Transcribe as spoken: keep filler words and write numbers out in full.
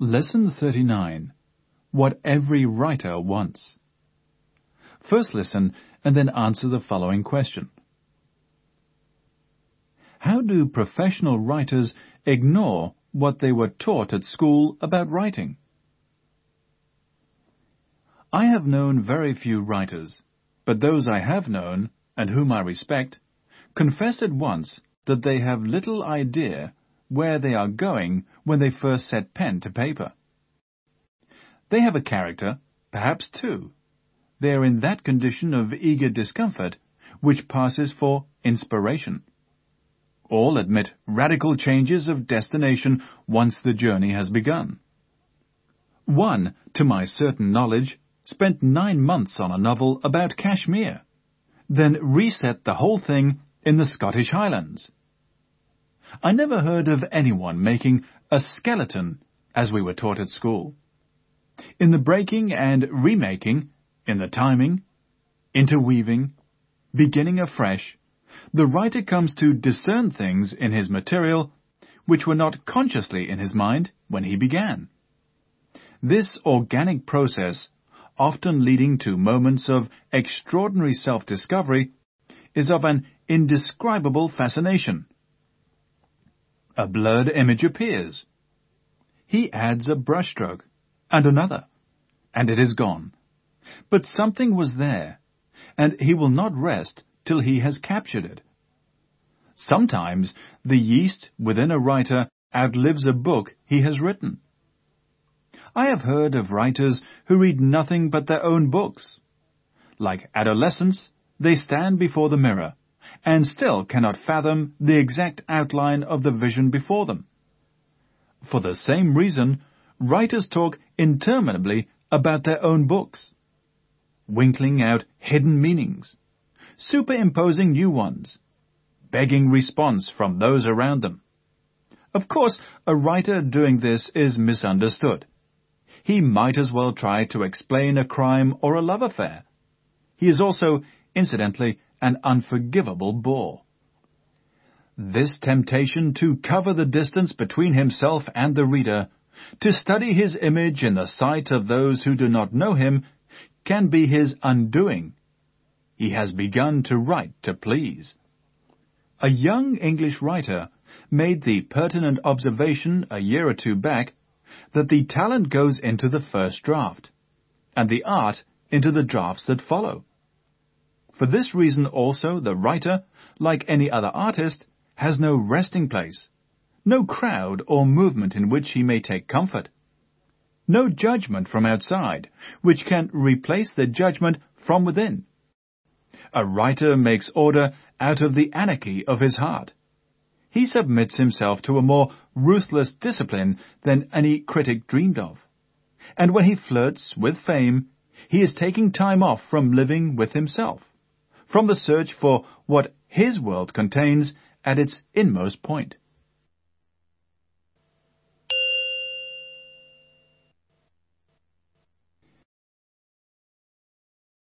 Lesson thirty-nine. What every writer wants. First listen and then answer the following question. How do professional writers ignore what they were taught at school about writing? I have known very few writers, but those I have known, and whom I respect, confess at once that they have little idea where they are going when they first set pen to paper. They have a character, perhaps two. They are in that condition of eager discomfort which passes for inspiration. All admit radical changes of destination once the journey has begun. One, to my certain knowledge, spent nine months on a novel about Kashmir, then reset the whole thing in the Scottish Highlands. I never heard of anyone making a skeleton as we were taught at school. In the breaking and remaking, in the timing, interweaving, beginning afresh, the writer comes to discern things in his material which were not consciously in his mind when he began. This organic process, often leading to moments of extraordinary self-discovery, is of an indescribable fascination. A blurred image appears. He adds a brushstroke, and another, and it is gone. But something was there, and he will not rest till he has captured it. Sometimes the yeast within a writer outlives a book he has written. I have heard of writers who read nothing but their own books. Like adolescents, they stand before the mirror, and still cannot fathom the exact outline of the vision before them. For the same reason, writers talk interminably about their own books, winkling out hidden meanings, superimposing new ones, begging response from those around them. Of course, a writer doing this is misunderstood. He might as well try to explain a crime or a love affair. He is also, incidentally, an unforgivable bore. This temptation to cover the distance between himself and the reader, to study his image in the sight of those who do not know him, can be his undoing. He has begun to write to please. A young English writer made the pertinent observation a year or two back that the talent goes into the first draft, and the art into the drafts that follow. For this reason also the writer, like any other artist, has no resting place, no crowd or movement in which he may take comfort, no judgment from outside which can replace the judgment from within. A writer makes order out of the anarchy of his heart. He submits himself to a more ruthless discipline than any critic dreamed of. And when he flirts with fame, he is taking time off from living with himself, from the search for what his world contains at its inmost point.